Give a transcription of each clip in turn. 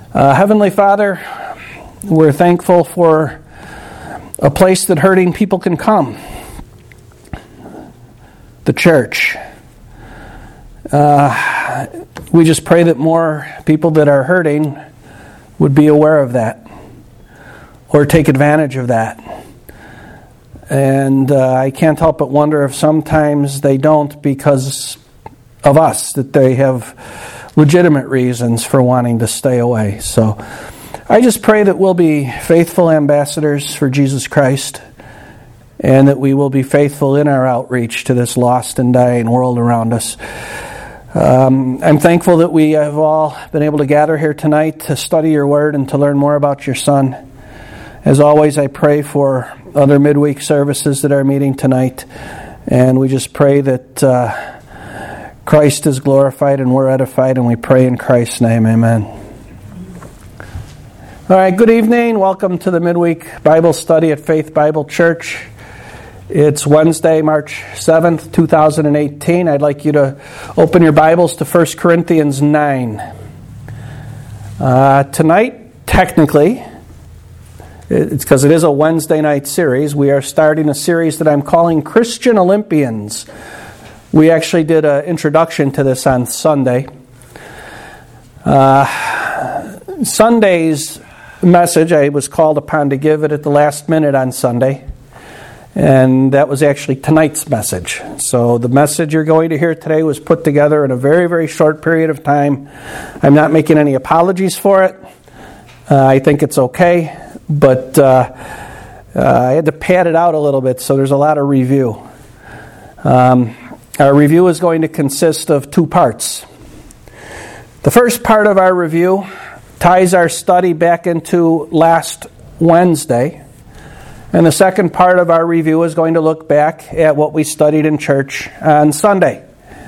Heavenly Father, we're thankful for a place that hurting people can come. The church. We just pray that more people that are hurting would be aware of that or take advantage of that. And I can't help but wonder if sometimes they don't because of us, that they have legitimate reasons for wanting to stay away. So I just pray that we'll be faithful ambassadors for Jesus Christ and that we will be faithful in our outreach to this lost and dying world around us. I'm thankful that we have all been able to gather here tonight to study your word and to learn more about your Son. As always, I pray for other midweek services that are meeting tonight, and we just pray that Christ is glorified and we're edified, and we pray in Christ's name, amen. All right, good evening. Welcome to the midweek Bible study at Faith Bible Church. It's Wednesday, March 7th, 2018. I'd like you to open your Bibles to 1 Corinthians 9. Tonight, technically, it's because it is a Wednesday night series. We are starting a series that I'm calling Christian Olympians. We actually did an introduction to this on Sunday. Sunday's message, I was called upon to give it at the last minute on Sunday. And that was actually tonight's message. So the message you're going to hear today was put together in a very, very short period of time. I'm not making any apologies for it. I think it's okay. But I had to pad it out a little bit, so there's a lot of review. Our review is going to consist of two parts. The first part of our review ties our study back into last Wednesday. And the second part of our review is going to look back at what we studied in church on Sunday.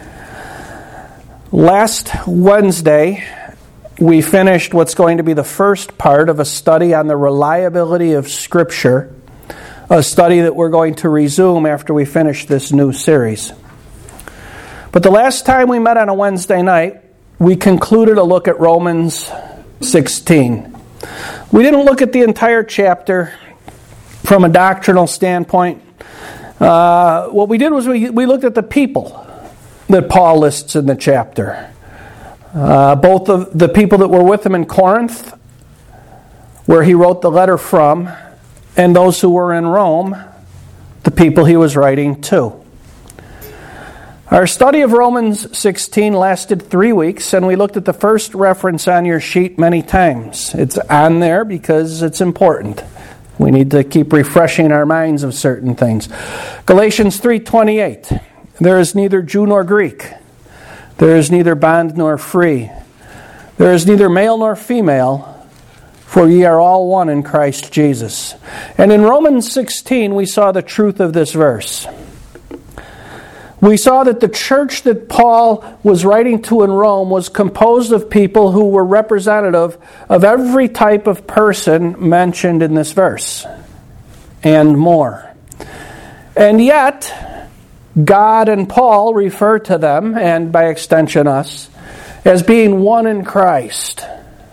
Last Wednesday, we finished what's going to be the first part of a study on the reliability of Scripture, a study that we're going to resume after we finish this new series. But the last time we met on a Wednesday night, we concluded a look at Romans 16. We didn't look at the entire chapter from a doctrinal standpoint. What we did was we looked at the people that Paul lists in the chapter. Both of the people that were with him in Corinth, where he wrote the letter from, and those who were in Rome, the people he was writing to. Our study of Romans 16 lasted 3 weeks, and we looked at the first reference on your sheet many times. It's on there because it's important. We need to keep refreshing our minds of certain things. Galatians 3:28. There is neither Jew nor Greek. There is neither bond nor free. There is neither male nor female, for ye are all one in Christ Jesus. And in Romans 16, we saw the truth of this verse. We saw that the church that Paul was writing to in Rome was composed of people who were representative of every type of person mentioned in this verse, and more. And yet, God and Paul refer to them, and by extension us, as being one in Christ.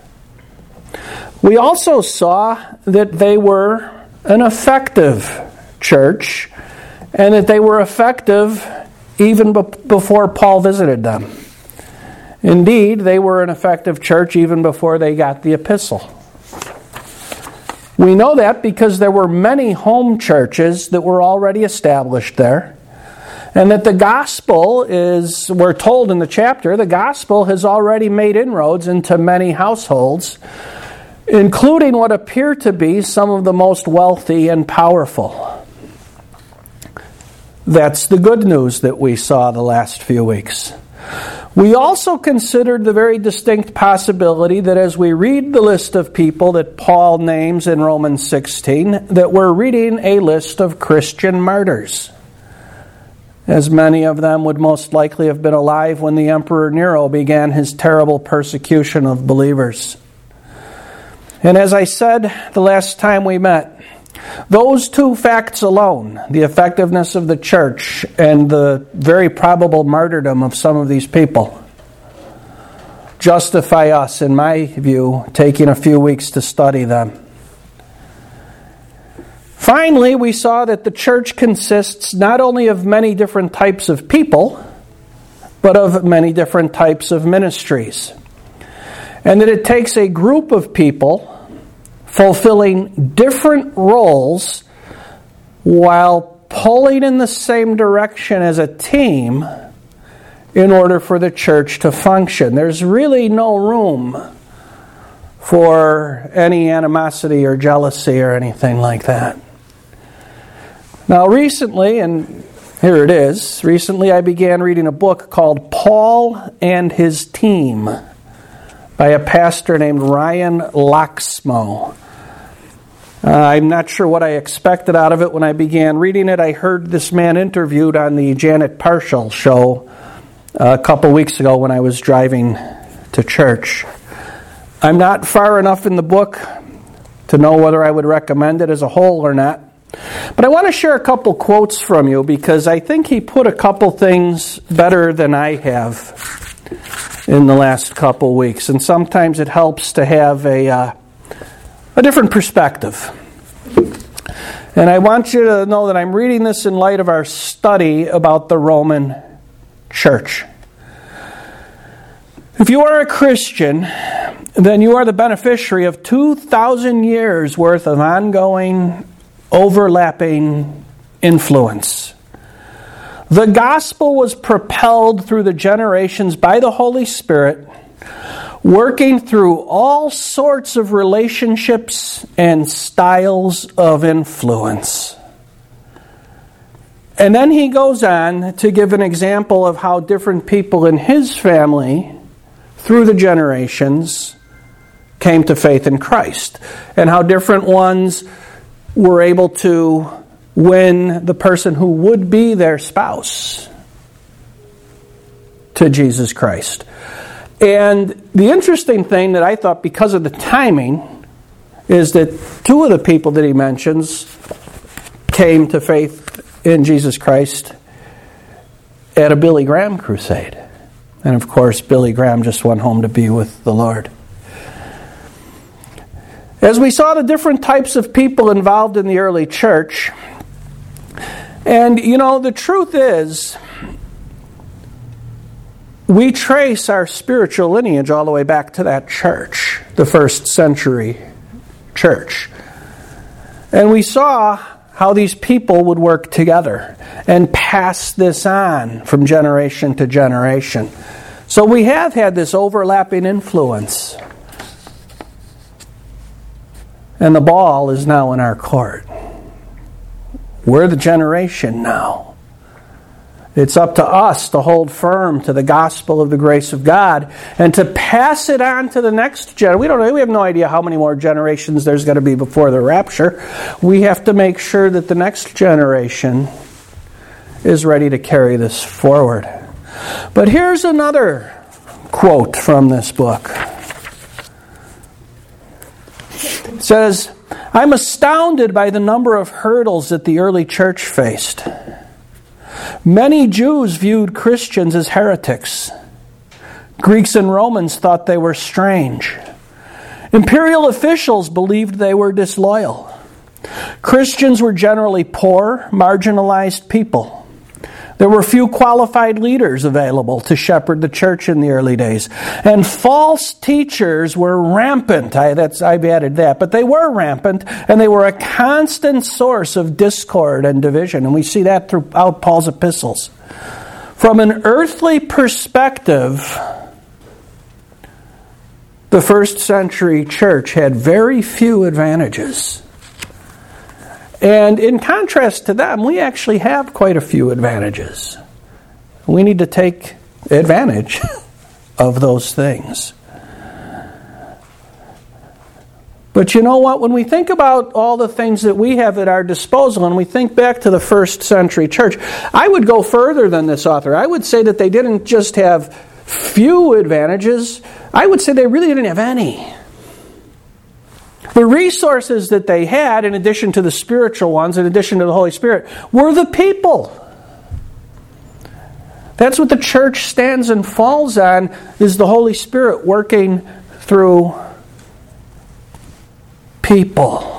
We also saw that they were an effective church, and that they were effective even before Paul visited them. Indeed, they were an effective church even before they got the epistle. We know that because there were many home churches that were already established there, and that the gospel is, we're told in the chapter, the gospel has already made inroads into many households, including what appear to be some of the most wealthy and powerful. That's the good news that we saw the last few weeks. We also considered the very distinct possibility that as we read the list of people that Paul names in Romans 16, that we're reading a list of Christian martyrs, as many of them would most likely have been alive when the Emperor Nero began his terrible persecution of believers. And as I said the last time we met, those two facts alone, the effectiveness of the church and the very probable martyrdom of some of these people, justify us, in my view, taking a few weeks to study them. Finally, we saw that the church consists not only of many different types of people, but of many different types of ministries. And that it takes a group of people fulfilling different roles while pulling in the same direction as a team in order for the church to function. There's really no room for any animosity or jealousy or anything like that. Now recently, and here it is, recently I began reading a book called Paul and His Team by a pastor named Ryan Loxmo. I'm not sure what I expected out of it when I began reading it. I heard this man interviewed on the Janet Parshall show a couple weeks ago when I was driving to church. I'm not far enough in the book to know whether I would recommend it as a whole or not. But I want to share a couple quotes from you because I think he put a couple things better than I have in the last couple weeks. And sometimes it helps to have a different perspective. And I want you to know that I'm reading this in light of our study about the Roman Church. If you are a Christian, then you are the beneficiary of 2,000 years worth of ongoing, overlapping influence. The gospel was propelled through the generations by the Holy Spirit, working through all sorts of relationships and styles of influence. And then he goes on to give an example of how different people in his family, through the generations, came to faith in Christ, and how different ones were able to win the person who would be their spouse to Jesus Christ. And the interesting thing that I thought, because of the timing, is that two of the people that he mentions came to faith in Jesus Christ at a Billy Graham crusade. And of course, Billy Graham just went home to be with the Lord. As we saw the different types of people involved in the early church, and the truth is, we trace our spiritual lineage all the way back to that church, the first century church. And we saw how these people would work together and pass this on from generation to generation. So we have had this overlapping influence. And the ball is now in our court. We're the generation now. It's up to us to hold firm to the gospel of the grace of God and to pass it on to the next generation. We have no idea how many more generations there's going to be before the rapture. We have to make sure that the next generation is ready to carry this forward. But here's another quote from this book. It says, "I'm astounded by the number of hurdles that the early church faced. Many Jews viewed Christians as heretics. Greeks and Romans thought they were strange. Imperial officials believed they were disloyal. Christians were generally poor, marginalized people. There were few qualified leaders available to shepherd the church in the early days. And false teachers were rampant." I've added that. But they were rampant, and they were a constant source of discord and division. And we see that throughout Paul's epistles. From an earthly perspective, the first century church had very few advantages. And in contrast to them, we actually have quite a few advantages. We need to take advantage of those things. But you know what? When we think about all the things that we have at our disposal, and we think back to the first century church, I would go further than this author. I would say that they didn't just have few advantages. I would say they really didn't have any. The resources that they had, in addition to the spiritual ones, in addition to the Holy Spirit, were the people. That's what the church stands and falls on, is the Holy Spirit working through people.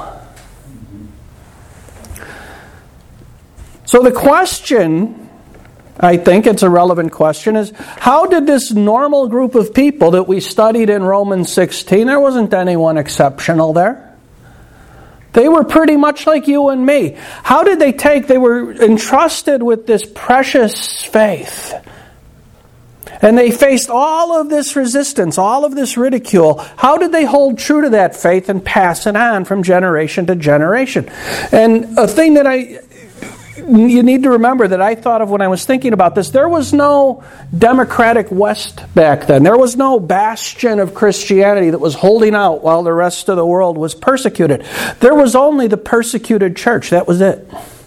So the question, I think it's a relevant question, is how did this normal group of people that we studied in Romans 16, there wasn't anyone exceptional there. They were pretty much like you and me. How did they were entrusted with this precious faith. And they faced all of this resistance, all of this ridicule. How did they hold true to that faith and pass it on from generation to generation? And a thing that you need to remember that I thought of when I was thinking about this, there was no democratic West back then. There was no bastion of Christianity that was holding out while the rest of the world was persecuted. There was only the persecuted church. That was it.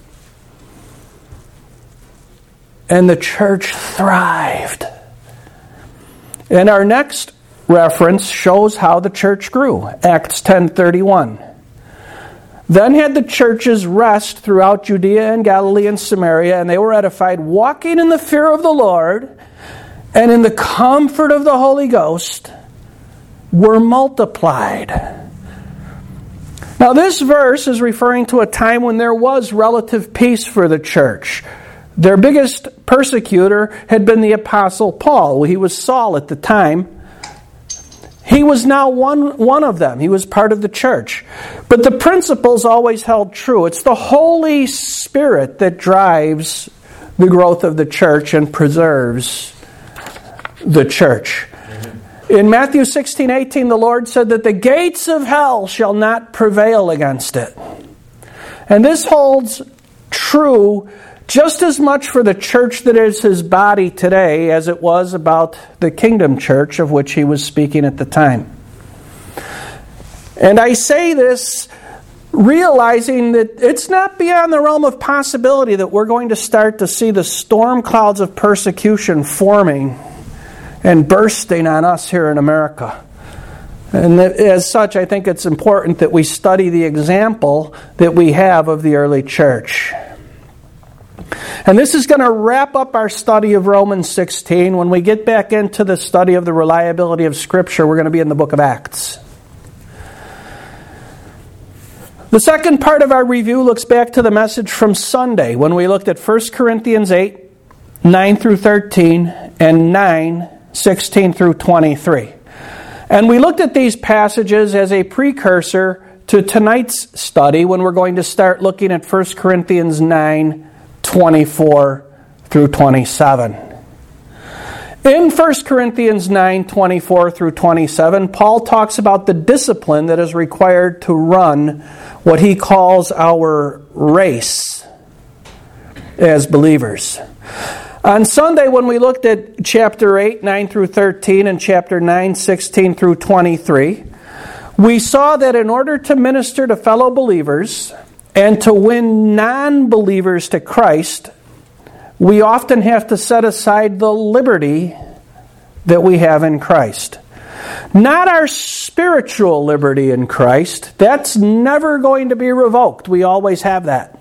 And the church thrived. And our next reference shows how the church grew. Acts 10:31. Then had the churches rest throughout Judea and Galilee and Samaria, and they were edified, walking in the fear of the Lord and in the comfort of the Holy Ghost were multiplied. Now this verse is referring to a time when there was relative peace for the church. Their biggest persecutor had been the Apostle Paul. He was Saul at the time. He was now one of them. He was part of the church. But the principles always held true. It's the Holy Spirit that drives the growth of the church and preserves the church. In Matthew 16:18, the Lord said that the gates of hell shall not prevail against it. And this holds true just as much for the church that is His body today as it was about the kingdom church of which He was speaking at the time. And I say this realizing that it's not beyond the realm of possibility that we're going to start to see the storm clouds of persecution forming and bursting on us here in America. And as such, I think it's important that we study the example that we have of the early church. And this is going to wrap up our study of Romans 16. When we get back into the study of the reliability of Scripture, we're going to be in the book of Acts. The second part of our review looks back to the message from Sunday when we looked at 1 Corinthians 8, 9 through 13, and 9, 16 through 23. And we looked at these passages as a precursor to tonight's study when we're going to start looking at 1 Corinthians 9, 24 through 27. In 1 Corinthians 9, 24 through 27, Paul talks about the discipline that is required to run what he calls our race as believers. On Sunday, when we looked at chapter 8, 9 through 13, and chapter 9, 16 through 23, we saw that in order to minister to fellow believers and to win non-believers to Christ, we often have to set aside the liberty that we have in Christ. Not our spiritual liberty in Christ. That's never going to be revoked. We always have that.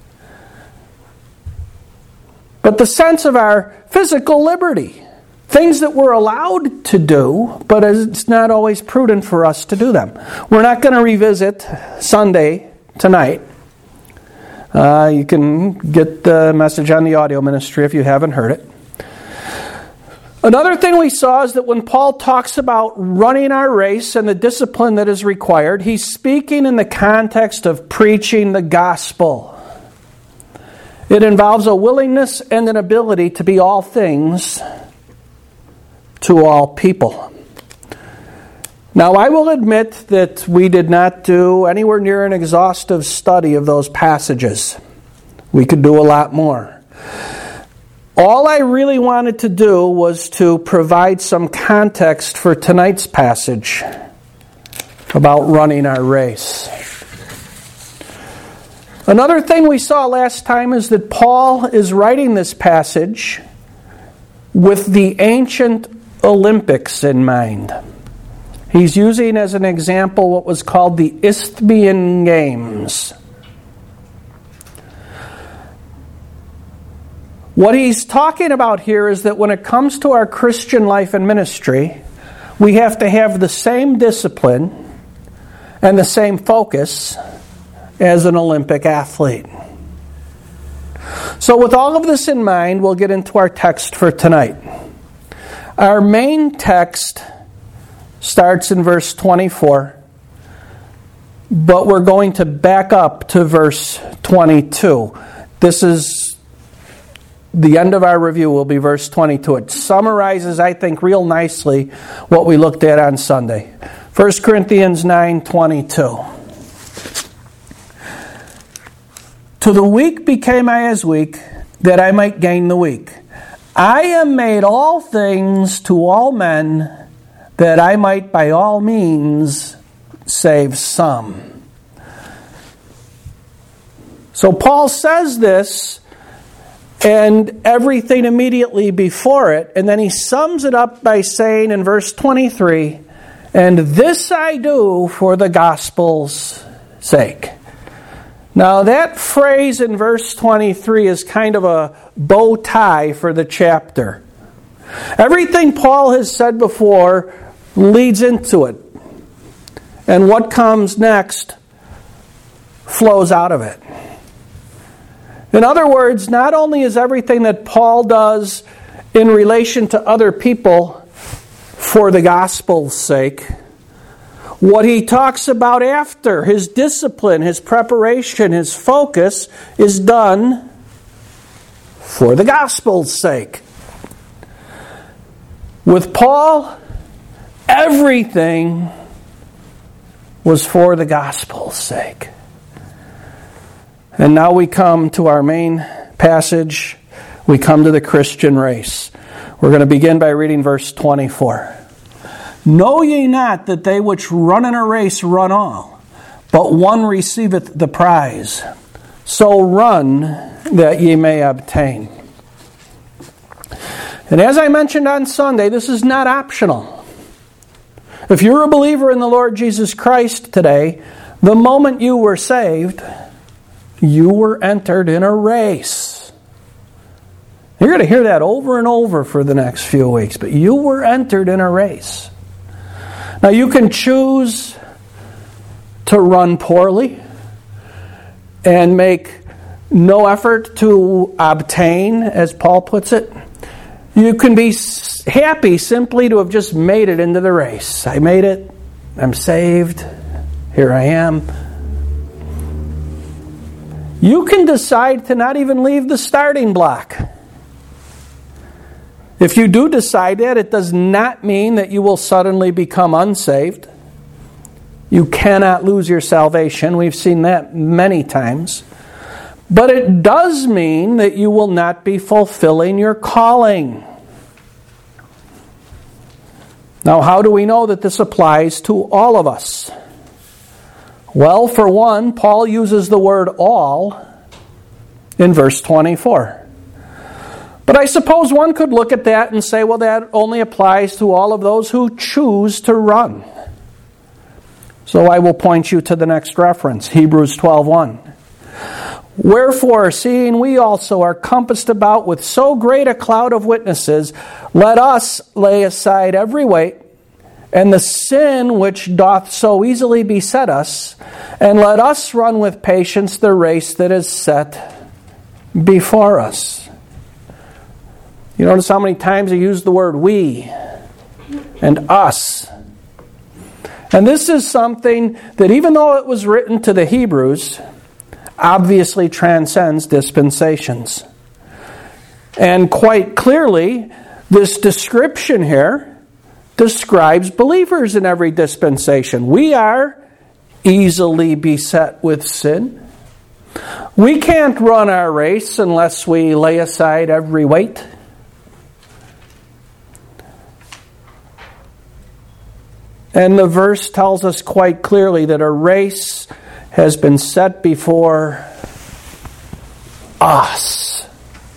But the sense of our physical liberty. Things that we're allowed to do, but it's not always prudent for us to do them. We're not going to revisit Sunday tonight. You can get the message on the audio ministry if you haven't heard it. Another thing we saw is that when Paul talks about running our race and the discipline that is required, he's speaking in the context of preaching the gospel. It involves a willingness and an ability to be all things to all people. Now, I will admit that we did not do anywhere near an exhaustive study of those passages. We could do a lot more. All I really wanted to do was to provide some context for tonight's passage about running our race. Another thing we saw last time is that Paul is writing this passage with the ancient Olympics in mind. He's using as an example what was called the Isthmian Games. What he's talking about here is that when it comes to our Christian life and ministry, we have to have the same discipline and the same focus as an Olympic athlete. So with all of this in mind, we'll get into our text for tonight. Our main text starts in verse 24, but we're going to back up to verse 22. This is the end of our review, will be verse 22. It summarizes, I think, real nicely what we looked at on Sunday. 1 Corinthians 9:22. To the weak became I as weak, that I might gain the weak. I am made all things to all men, that I might by all means save some. So Paul says this, and everything immediately before it, and then he sums it up by saying in verse 23, and this I do for the gospel's sake. Now that phrase in verse 23 is kind of a bow tie for the chapter. Everything Paul has said before leads into it. And what comes next flows out of it. In other words, not only is everything that Paul does in relation to other people for the gospel's sake, what he talks about after, his discipline, his preparation, his focus, is done for the gospel's sake. With Paul, everything was for the gospel's sake. And now we come to our main passage. We come to the Christian race. We're going to begin by reading verse 24. Know ye not that they which run in a race run all, but one receiveth the prize? So run that ye may obtain. And as I mentioned on Sunday, this is not optional. If you're a believer in the Lord Jesus Christ today, the moment you were saved, you were entered in a race. You're going to hear that over and over for the next few weeks, but you were entered in a race. Now you can choose to run poorly and make no effort to obtain, as Paul puts it. You can be happy simply to have just made it into the race. I made it. I'm saved. Here I am. You can decide to not even leave the starting block. If you do decide that, it does not mean that you will suddenly become unsaved. You cannot lose your salvation. We've seen that many times. But it does mean that you will not be fulfilling your calling. Now, how do we know that this applies to all of us? Well, for one, Paul uses the word all in verse 24. But I suppose one could look at that and say, well, that only applies to all of those who choose to run. So I will point you to the next reference, Hebrews 12:1. Wherefore, seeing we also are compassed about with so great a cloud of witnesses, let us lay aside every weight, and the sin which doth so easily beset us, and let us run with patience the race that is set before us. You notice how many times he used the word we and us. And this is something that, even though it was written to the Hebrews, obviously transcends dispensations. And quite clearly, this description here describes believers in every dispensation. We are easily beset with sin. We can't run our race unless we lay aside every weight. And the verse tells us quite clearly that a race has been set before us.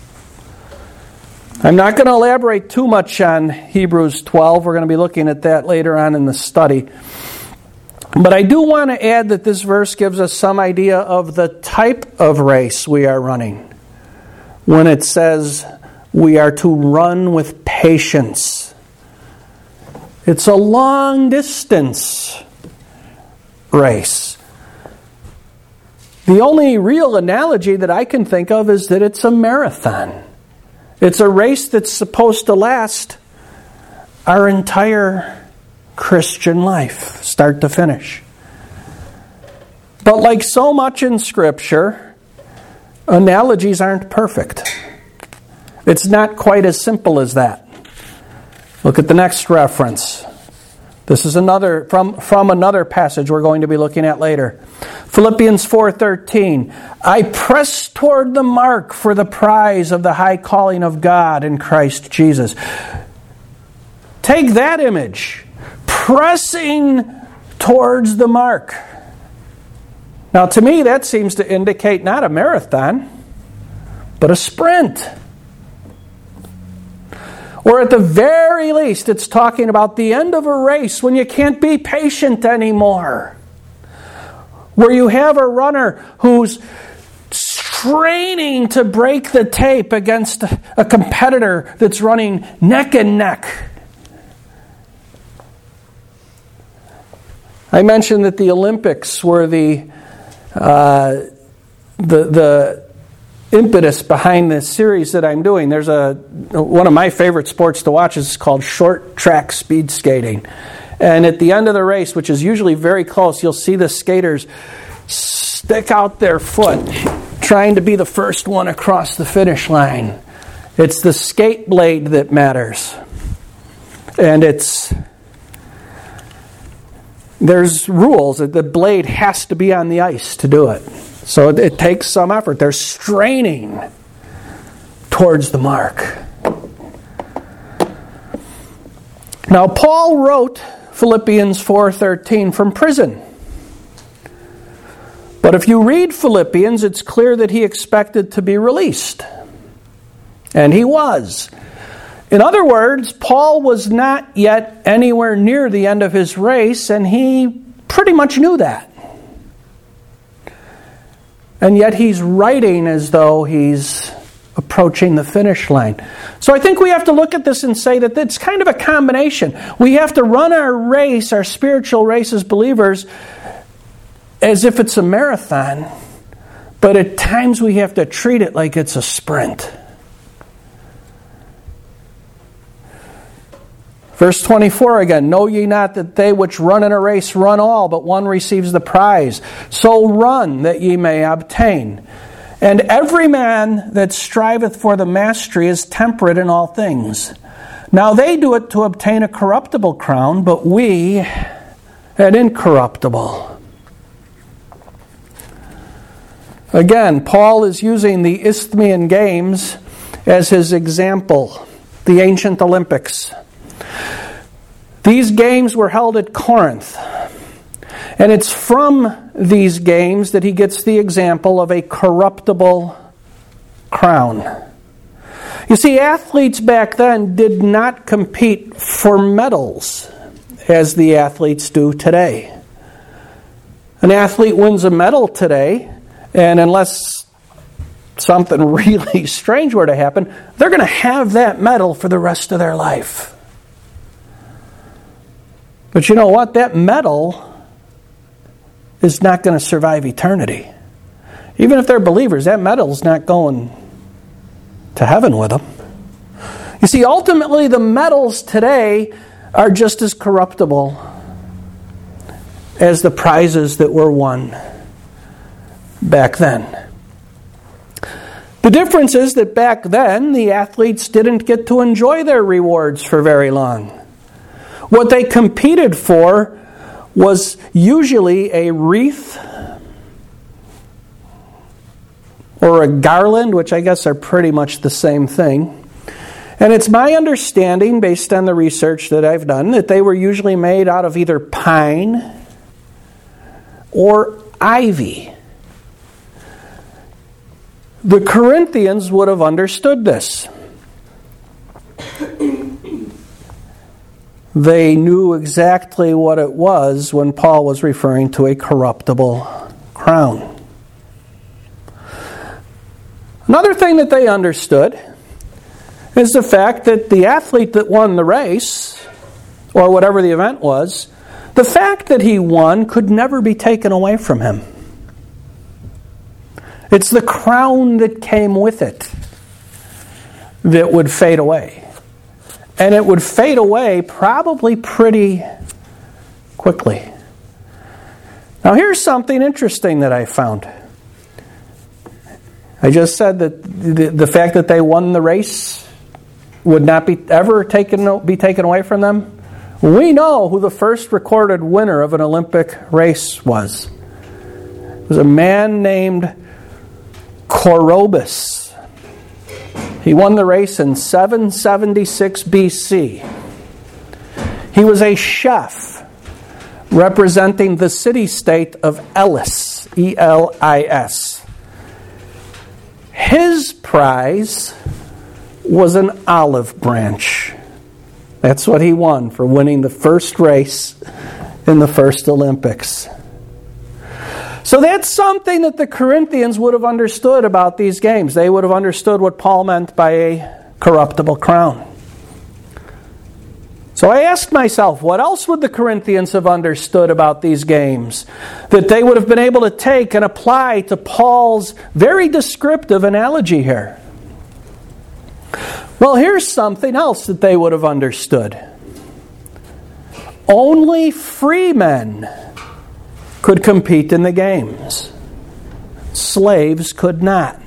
I'm not going to elaborate too much on Hebrews 12. We're going to be looking at that later on in the study. But I do want to add that this verse gives us some idea of the type of race we are running. when it says we are to run with patience. It's a long distance race. The only real analogy that I can think of is that it's a marathon. It's a race that's supposed to last our entire Christian life, start to finish. But like so much in Scripture, analogies aren't perfect. It's not quite as simple as that. Look at the next reference. This is another from another passage we're going to be looking at later. Philippians 4:13. I press toward the mark for the prize of the high calling of God in Christ Jesus. Take that image. Pressing towards the mark. Now to me that seems to indicate not a marathon, but a sprint. Or at the very least, it's talking about the end of a race when you can't be patient anymore. Where you have a runner who's straining to break the tape against a competitor that's running neck and neck. I mentioned that the Olympics were the impetus behind this series that I'm doing. There's one of my favorite sports to watch is called short track speed skating. And at the end of the race, which is usually very close, you'll see the skaters stick out their foot trying to be the first one across the finish line. It's the skate blade that matters. And there's rules that the blade has to be on the ice to do it. So it takes some effort. They're straining towards the mark. Now, Paul wrote Philippians 4:13 from prison. But if you read Philippians, it's clear that he expected to be released. And he was. In other words, Paul was not yet anywhere near the end of his race, and he pretty much knew that. And yet he's writing as though he's approaching the finish line. So I think we have to look at this and say that it's kind of a combination. We have to run our race, our spiritual race as believers, as if it's a marathon. But at times we have to treat it like it's a sprint. Verse 24 again, know ye not that they which run in a race run all, but one receives the prize. So run that ye may obtain. And every man that striveth for the mastery is temperate in all things. Now they do it to obtain a corruptible crown, but we an incorruptible. Again, Paul is using the Isthmian Games as his example, the ancient Olympics. These games were held at Corinth. And it's from these games that he gets the example of a corruptible crown. You see, athletes back then did not compete for medals as the athletes do today. An athlete wins a medal today, and unless something really strange were to happen, they're going to have that medal for the rest of their life. But you know what? That medal is not going to survive eternity. Even if they're believers, that medal's not going to heaven with them. You see, ultimately the medals today are just as corruptible as the prizes that were won back then. The difference is that back then the athletes didn't get to enjoy their rewards for very long. What they competed for was usually a wreath or a garland, which I guess are pretty much the same thing. And it's my understanding, based on the research that I've done, that they were usually made out of either pine or ivy. The Corinthians would have understood this. They knew exactly what it was when Paul was referring to a corruptible crown. Another thing that they understood is the fact that the athlete that won the race, or whatever the event was, the fact that he won could never be taken away from him. It's the crown that came with it that would fade away. And it would fade away probably pretty quickly. Now here's something interesting that I found. I just said that the fact that they won the race would not be ever taken away from them. We know who the first recorded winner of an Olympic race was. It was a man named Coroebus. He won the race in 776 BC. He was a chef representing the city-state of Elis, E-L-I-S. His prize was an olive branch. That's what he won for winning the first race in the first Olympics. So that's something that the Corinthians would have understood about these games. They would have understood what Paul meant by a corruptible crown. So I asked myself, what else would the Corinthians have understood about these games that they would have been able to take and apply to Paul's very descriptive analogy here? Well, here's something else that they would have understood. Only free men could compete in the games. Slaves could not.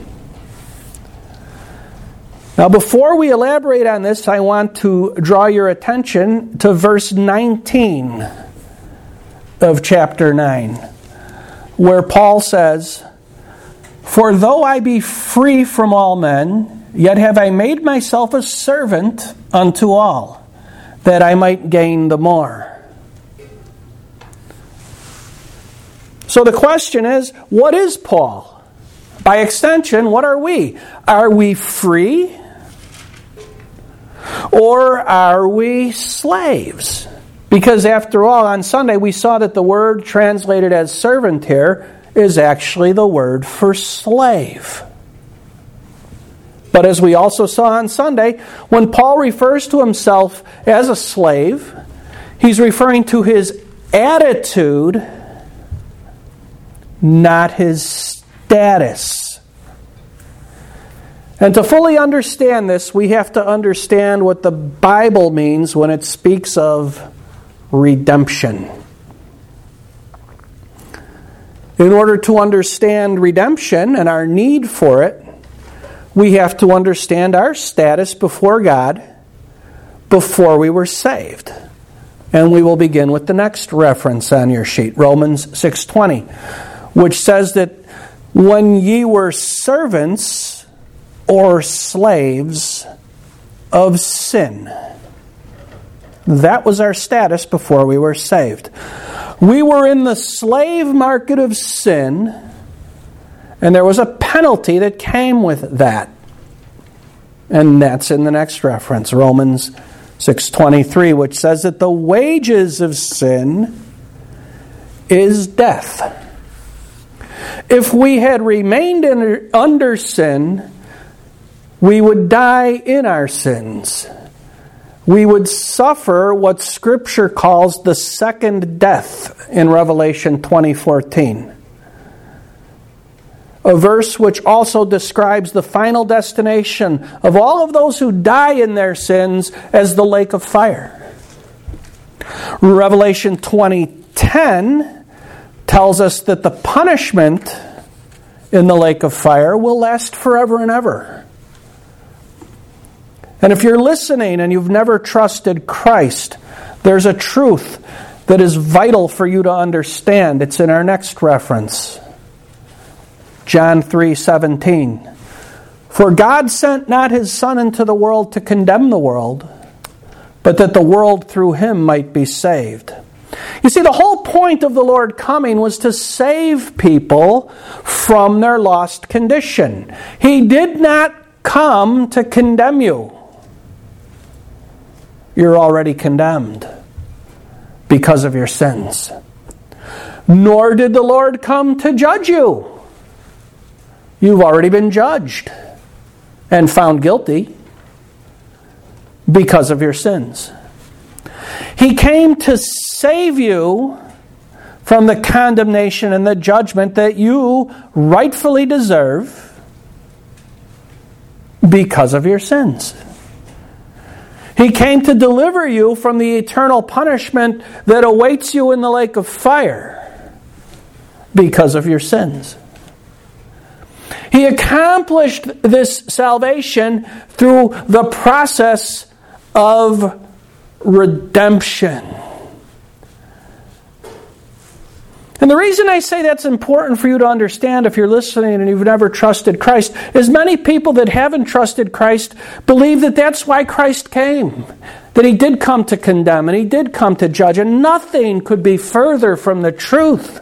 Now, before we elaborate on this, I want to draw your attention to verse 19 of chapter 9, where Paul says, "For though I be free from all men, yet have I made myself a servant unto all, that I might gain the more." So the question is, what is Paul? By extension, what are we? Are we free? Or are we slaves? Because after all, on Sunday we saw that the word translated as servant here is actually the word for slave. But as we also saw on Sunday, when Paul refers to himself as a slave, he's referring to his attitude, not his status. And to fully understand this, we have to understand what the Bible means when it speaks of redemption. In order to understand redemption and our need for it, we have to understand our status before God before we were saved. And we will begin with the next reference on your sheet, Romans 6:20, which says that when ye were servants or slaves of sin. That was our status before we were saved. We were in the slave market of sin, and there was a penalty that came with that. And that's in the next reference, Romans 6:23, which says that the wages of sin is death. If we had remained under sin, we would die in our sins. We would suffer what Scripture calls the second death in Revelation 20:14. A verse which also describes the final destination of all of those who die in their sins as the lake of fire. Revelation 20:10 tells us that the punishment in the lake of fire will last forever and ever. And if you're listening and you've never trusted Christ, there's a truth that is vital for you to understand. It's in our next reference. John 3:17. For God sent not his Son into the world to condemn the world, but that the world through him might be saved. You see, the whole point of the Lord coming was to save people from their lost condition. He did not come to condemn you. You're already condemned because of your sins. Nor did the Lord come to judge you. You've already been judged and found guilty because of your sins. He came to save you from the condemnation and the judgment that you rightfully deserve because of your sins. He came to deliver you from the eternal punishment that awaits you in the lake of fire because of your sins. He accomplished this salvation through the process of redemption. And the reason I say that's important for you to understand if you're listening and you've never trusted Christ is many people that haven't trusted Christ believe that that's why Christ came. That He did come to condemn and He did come to judge, and nothing could be further from the truth.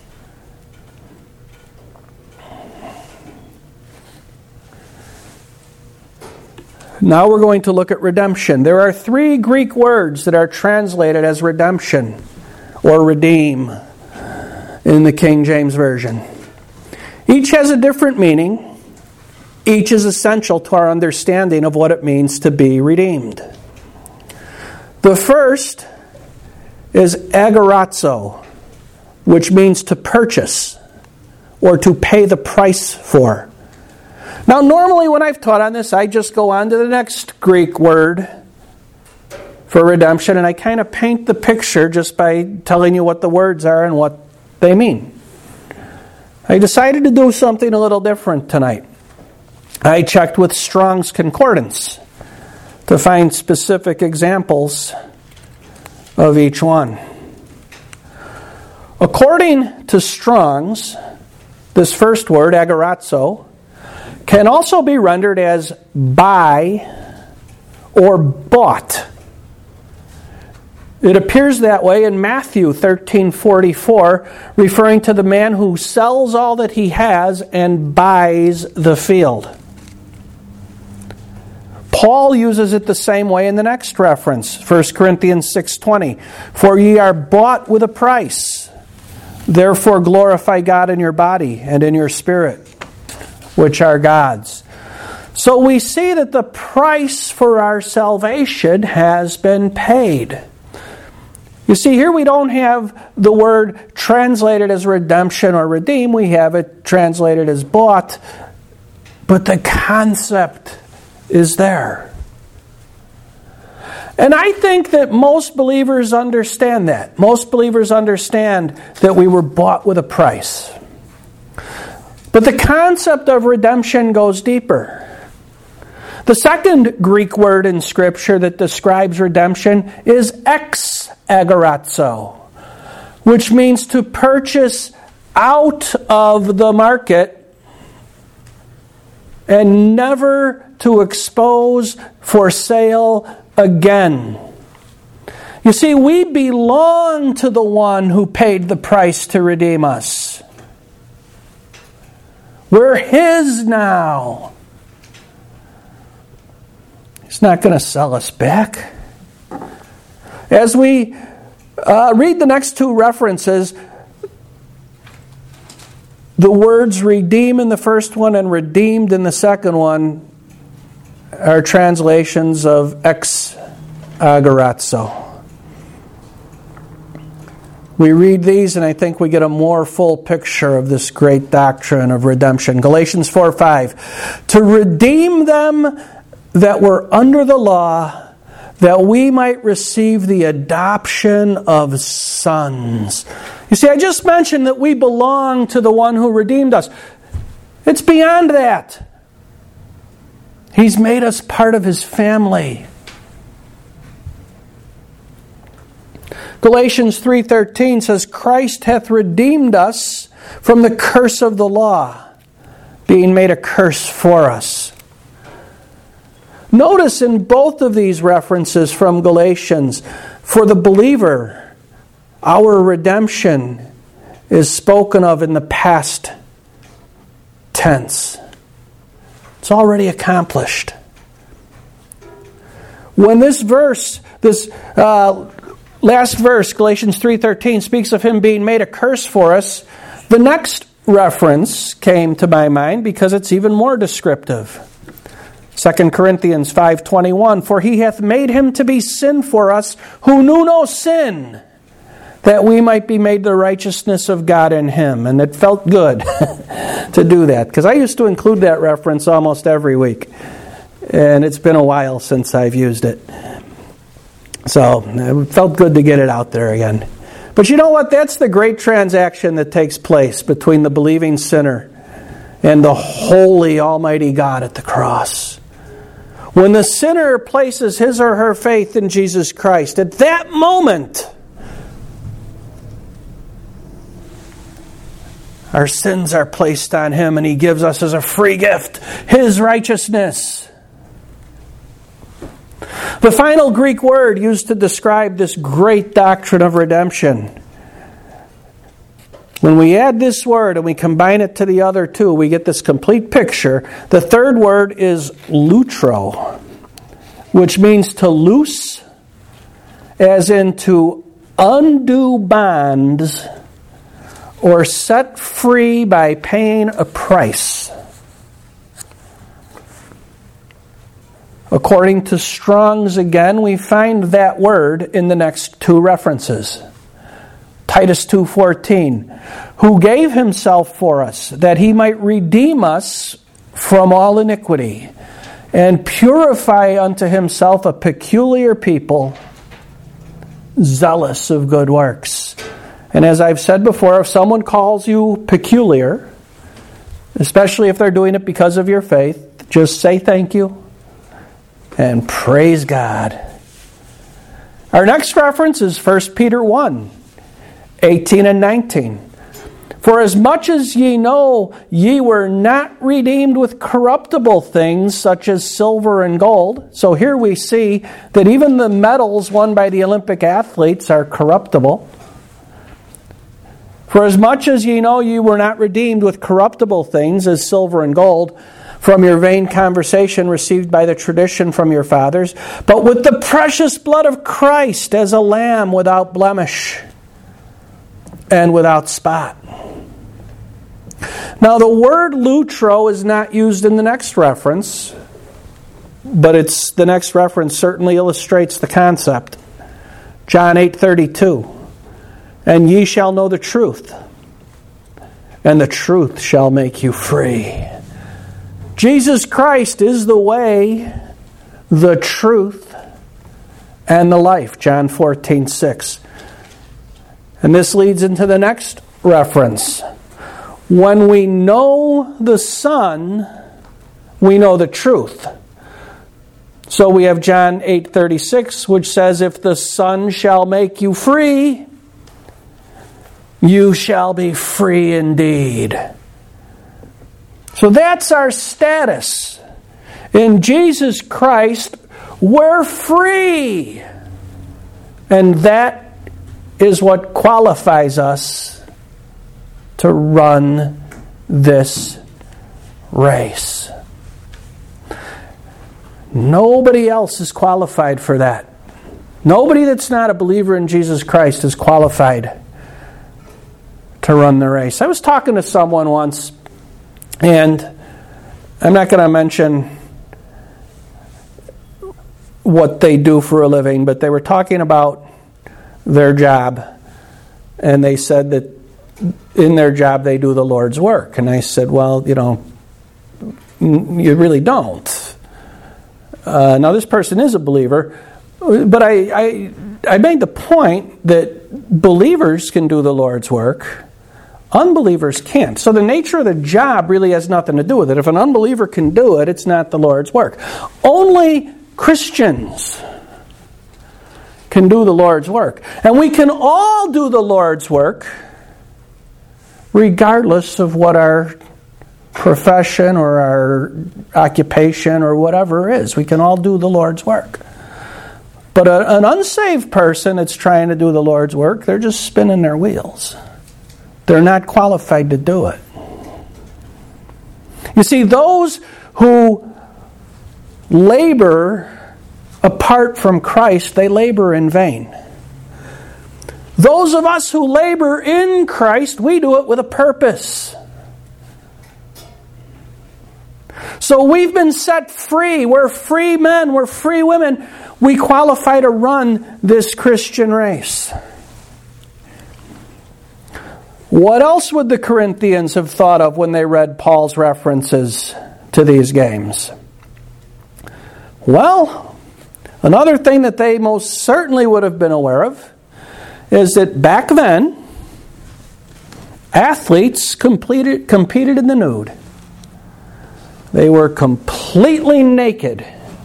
Now we're going to look at redemption. There are 3 Greek words that are translated as redemption or redeem in the King James Version. Each has a different meaning. Each is essential to our understanding of what it means to be redeemed. The first is agorazo, which means to purchase or to pay the price for. Now, normally when I've taught on this, I just go on to the next Greek word for redemption, and I kind of paint the picture just by telling you what the words are and what they mean. I decided to do something a little different tonight. I checked with Strong's Concordance to find specific examples of each one. According to Strong's, this first word, agorazo, can also be rendered as buy or bought. It appears that way in Matthew 13:44, referring to the man who sells all that he has and buys the field. Paul uses it the same way in the next reference, 1 Corinthians 6:20. For ye are bought with a price. Therefore glorify God in your body and in your spirit, which are God's. So we see that the price for our salvation has been paid. You see, here we don't have the word translated as redemption or redeem. We have it translated as bought. But the concept is there. And I think that most believers understand that. Most believers understand that we were bought with a price. But the concept of redemption goes deeper. The second Greek word in Scripture that describes redemption is ex-agorazo, which means to purchase out of the market and never to expose for sale again. You see, we belong to the one who paid the price to redeem us. We're His now. He's not going to sell us back. As we read the next 2 references, the words redeem in the first one and redeemed in the second one are translations of ex-agorazo. We read these and I think we get a more full picture of this great doctrine of redemption. Galatians 4:5. To redeem them that were under the law, that we might receive the adoption of sons. You see, I just mentioned that we belong to the one who redeemed us. It's beyond that. He's made us part of His family. Galatians 3:13 says, Christ hath redeemed us from the curse of the law, being made a curse for us. Notice in both of these references from Galatians, for the believer, our redemption is spoken of in the past tense. It's already accomplished. When this verse, this last verse, Galatians 3:13, speaks of Him being made a curse for us, the next reference came to my mind because it's even more descriptive. 2 Corinthians 5:21, "For he hath made him to be sin for us who knew no sin, that we might be made the righteousness of God in him." And it felt good to do that, because I used to include that reference almost every week. And it's been a while since I've used it. So it felt good to get it out there again. But you know what? That's the great transaction that takes place between the believing sinner and the holy, almighty God at the cross. When the sinner places his or her faith in Jesus Christ, at that moment, our sins are placed on him, and he gives us as a free gift his righteousness. The final Greek word used to describe this great doctrine of redemption, when we add this word and we combine it to the other two, we get this complete picture. The third word is lutro, which means to loose, as in to undo bonds or set free by paying a price. According to Strong's again, we find that word in the next two references. Titus 2:14, "Who gave himself for us, that he might redeem us from all iniquity, and purify unto himself a peculiar people, zealous of good works." And as I've said before, if someone calls you peculiar, especially if they're doing it because of your faith, just say thank you and praise God. Our next reference is 1 Peter 1:18 and 19. "For as much as ye know, ye were not redeemed with corruptible things such as silver and gold." So here we see that even the medals won by the Olympic athletes are corruptible. "For as much as ye know, ye were not redeemed with corruptible things as silver and gold, from your vain conversation received by the tradition from your fathers, but with the precious blood of Christ as a lamb without blemish and without spot." Now the word lutro is not used in the next reference, but the next reference certainly illustrates the concept. John 8:32, "And ye shall know the truth, and the truth shall make you free." Jesus Christ is the way, the truth, and the life. John 14:6. And this leads into the next reference. When we know the Son, we know the truth. So we have John 8:36, which says, "If the Son shall make you free, you shall be free indeed." So that's our status. In Jesus Christ, we're free. And that is what qualifies us to run this race. Nobody else is qualified for that. Nobody that's not a believer in Jesus Christ is qualified to run the race. I was talking to someone once, and I'm not going to mention what they do for a living, but they were talking about their job, and they said that in their job they do the Lord's work. And I said, well, you really don't. Now this person is a believer, but I made the point that believers can do the Lord's work. Unbelievers can't. So the nature of the job really has nothing to do with it. If an unbeliever can do it, it's not the Lord's work. Only Christians can do the Lord's work. And we can all do the Lord's work regardless of what our profession or our occupation or whatever is. We can all do the Lord's work. But an unsaved person that's trying to do the Lord's work, they're just spinning their wheels. They're not qualified to do it. You see, those who labor apart from Christ, they labor in vain. Those of us who labor in Christ, we do it with a purpose. So we've been set free. We're free men. We're free women. We qualify to run this Christian race. What else would the Corinthians have thought of when they read Paul's references to these games? Well, another thing that they most certainly would have been aware of is that back then, athletes competed in the nude. They were completely naked.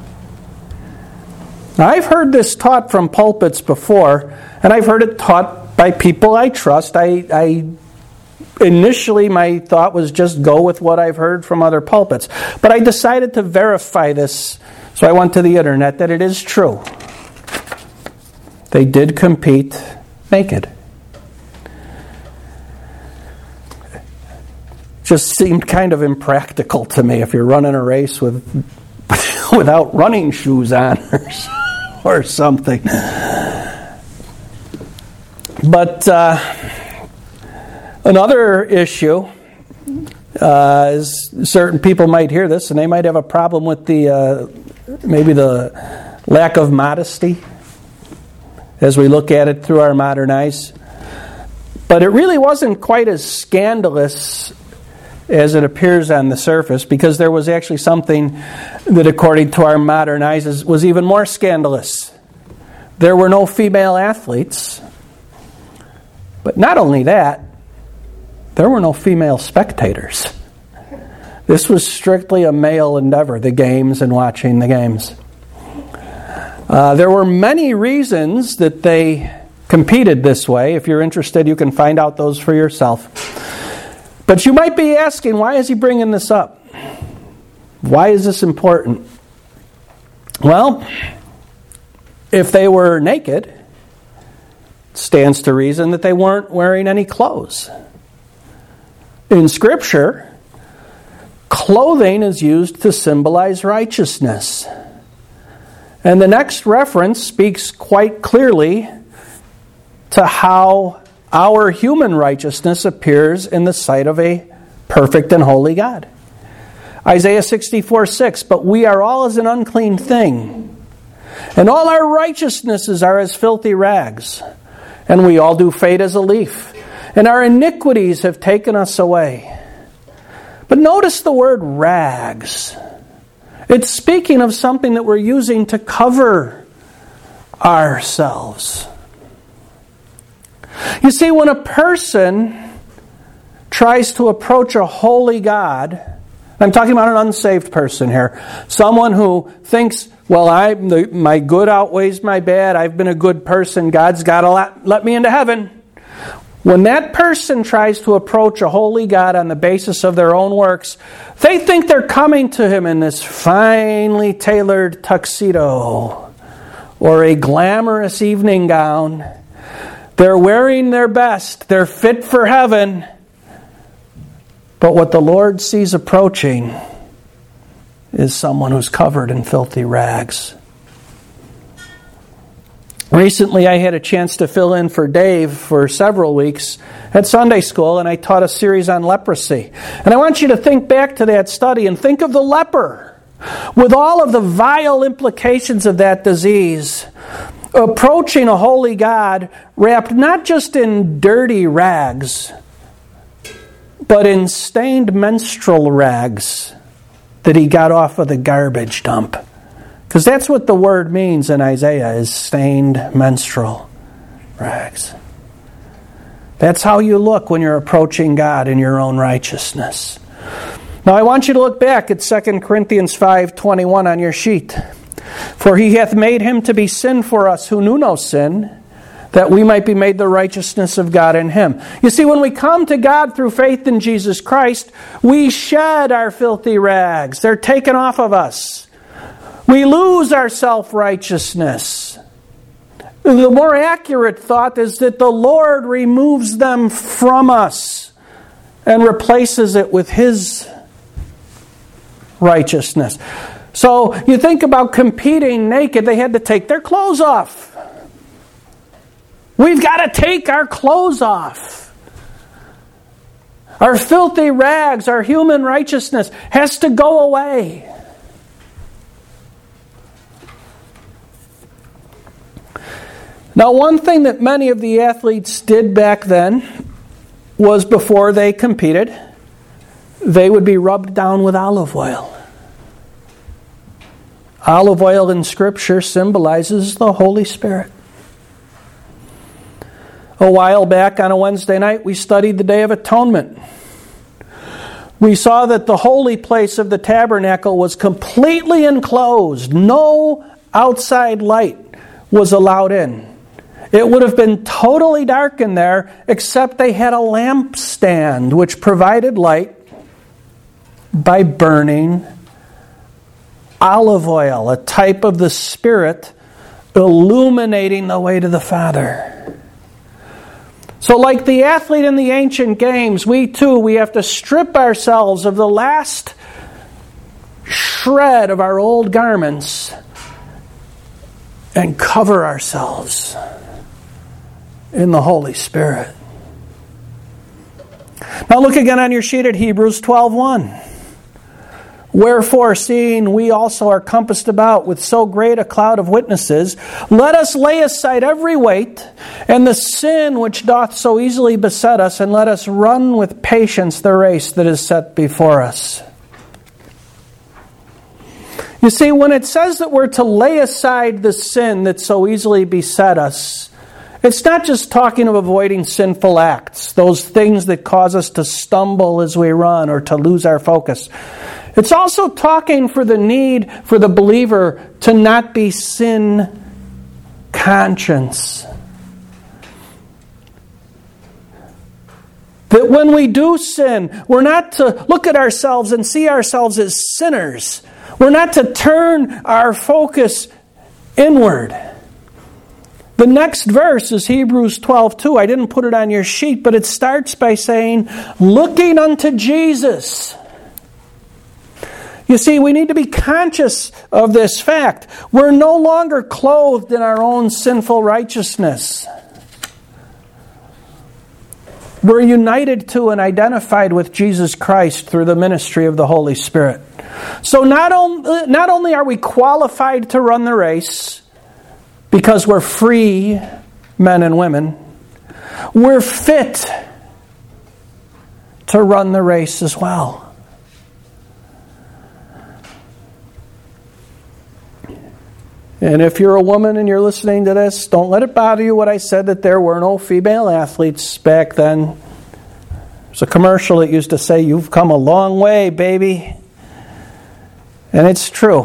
Now, I've heard this taught from pulpits before, and I've heard it taught by people I trust. Initially, my thought was just go with what I've heard from other pulpits. But I decided to verify this, so I went to the internet, that it is true. They did compete naked. Just seemed kind of impractical to me if you're running a race without running shoes on or something. But another issue is certain people might hear this and they might have a problem with maybe the lack of modesty as we look at it through our modern eyes. But it really wasn't quite as scandalous as it appears on the surface, because there was actually something that, according to our modern eyes, was even more scandalous. There were no female athletes. But not only that, there were no female spectators. This was strictly a male endeavor, the games and watching the games. There were many reasons that they competed this way. If you're interested, you can find out those for yourself. But you might be asking, why is he bringing this up? Why is this important? Well, if they were naked, it stands to reason that they weren't wearing any clothes. In Scripture, clothing is used to symbolize righteousness. And the next reference speaks quite clearly to how our human righteousness appears in the sight of a perfect and holy God. Isaiah 64:6, but we are all as an unclean thing, and all our righteousnesses are as filthy rags, and we all do fade as a leaf, and our iniquities have taken us away. But notice the word rags. It's speaking of something that we're using to cover ourselves. You see, when a person tries to approach a holy God, I'm talking about an unsaved person here, someone who thinks, well, my good outweighs my bad, I've been a good person, God's got to let me into heaven. When that person tries to approach a holy God on the basis of their own works, they think they're coming to Him in this finely tailored tuxedo or a glamorous evening gown. They're wearing their best. They're fit for heaven. But what the Lord sees approaching is someone who's covered in filthy rags. Recently, I had a chance to fill in for Dave for several weeks at Sunday school, and I taught a series on leprosy. And I want you to think back to that study and think of the leper, with all of the vile implications of that disease, approaching a holy God wrapped not just in dirty rags, but in stained menstrual rags that he got off of the garbage dump. Because that's what the word means in Isaiah, is stained menstrual rags. That's how you look when you're approaching God in your own righteousness. Now I want you to look back at 2 Corinthians 5:21 on your sheet. For He hath made Him to be sin for us who knew no sin, that we might be made the righteousness of God in Him. You see, when we come to God through faith in Jesus Christ, we shed our filthy rags. They're taken off of us. We lose our self-righteousness. The more accurate thought is that the Lord removes them from us and replaces it with His righteousness. So you think about competing naked, they had to take their clothes off. We've got to take our clothes off. Our filthy rags, our human righteousness has to go away. Now, one thing that many of the athletes did back then was before they competed, they would be rubbed down with olive oil. Olive oil in Scripture symbolizes the Holy Spirit. A while back on a Wednesday night, we studied the Day of Atonement. We saw that the holy place of the tabernacle was completely enclosed. No outside light was allowed in. It would have been totally dark in there, except they had a lampstand which provided light by burning olive oil, a type of the Spirit illuminating the way to the Father. So like the athlete in the ancient games, we have to strip ourselves of the last shred of our old garments and cover ourselves in the Holy Spirit. Now look again on your sheet at Hebrews 12:1. Wherefore, seeing we also are compassed about with so great a cloud of witnesses, let us lay aside every weight and the sin which doth so easily beset us, and let us run with patience the race that is set before us. You see, when it says that we're to lay aside the sin that so easily beset us, it's not just talking of avoiding sinful acts, those things that cause us to stumble as we run or to lose our focus. It's also talking for the need for the believer to not be sin conscious. That when we do sin, we're not to look at ourselves and see ourselves as sinners. We're not to turn our focus inward. The next verse is Hebrews 12:2. I didn't put it on your sheet, but it starts by saying, looking unto Jesus. You see, we need to be conscious of this fact. We're no longer clothed in our own sinful righteousness. We're united to and identified with Jesus Christ through the ministry of the Holy Spirit. So not only are we qualified to run the race, because we're free men and women, we're fit to run the race as well. And if you're a woman and you're listening to this, don't let it bother you what I said that there were no female athletes back then. There's a commercial that used to say, "You've come a long way, baby." And it's true.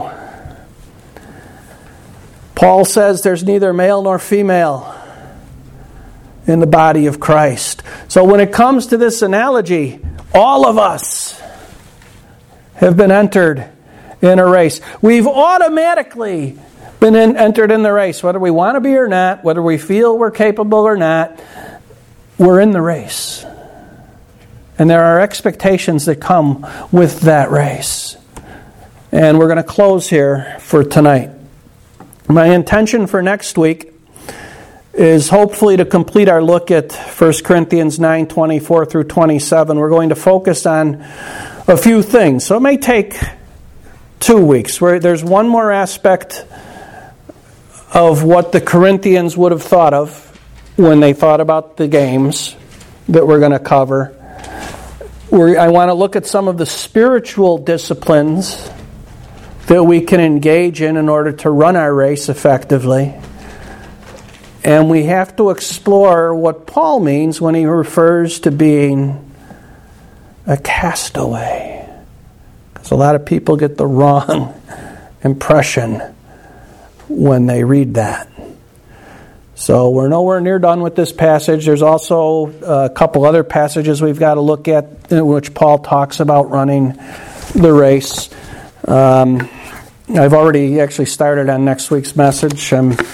Paul says there's neither male nor female in the body of Christ. So when it comes to this analogy, all of us have been entered in a race. We've automatically been entered in the race, whether we want to be or not, whether we feel we're capable or not, we're in the race. And there are expectations that come with that race. And we're going to close here for tonight. My intention for next week is hopefully to complete our look at 1 Corinthians 9:24 through 27. We're going to focus on a few things. So it may take 2 weeks. There's one more aspect of what the Corinthians would have thought of when they thought about the games that we're going to cover. I want to look at some of the spiritual disciplines that we can engage in order to run our race effectively. And we have to explore what Paul means when he refers to being a castaway. Because a lot of people get the wrong impression when they read that. So we're nowhere near done with this passage. There's also a couple other passages we've got to look at in which Paul talks about running the race. I've already actually started on next week's message.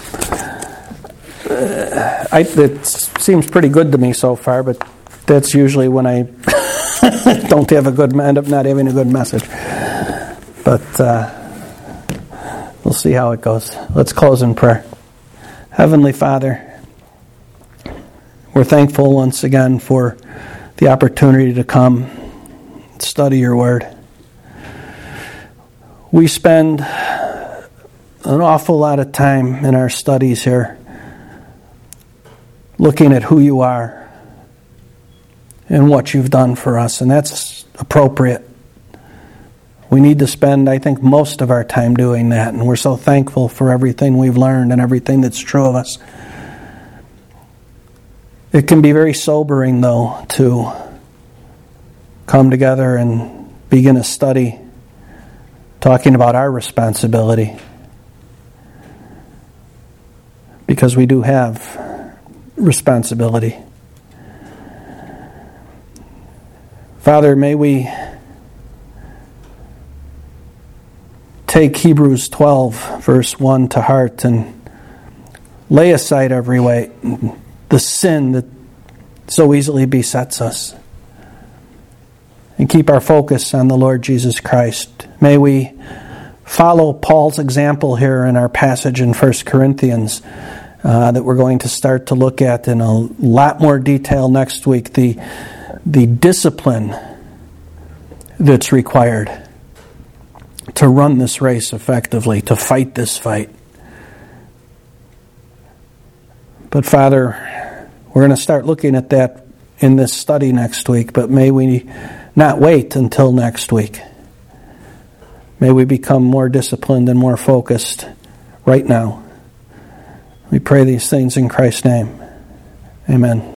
It seems pretty good to me so far, but that's usually when I don't have end up not having a good message. But we'll see how it goes. Let's close in prayer. Heavenly Father, we're thankful once again for the the opportunity to come study your word. We spend an awful lot of time in our studies here looking at who you are and what you've done for us, and that's appropriate. We need to spend, I think, most of our time doing that, and we're so thankful for everything we've learned and everything that's true of us. It can be very sobering, though, to come together and begin a study talking about our responsibility, because we do have responsibility. Father, may we take Hebrews 12, verse 1 to heart and lay aside every weight, the sin that so easily besets us, and keep our focus on the Lord Jesus Christ. May we follow Paul's example here in our passage in 1 Corinthians that we're going to start to look at in a lot more detail next week, the discipline that's required to run this race effectively, to fight this fight. But Father, we're going to start looking at that in this study next week, but may we not wait until next week. May we become more disciplined and more focused right now. We pray these things in Christ's name. Amen.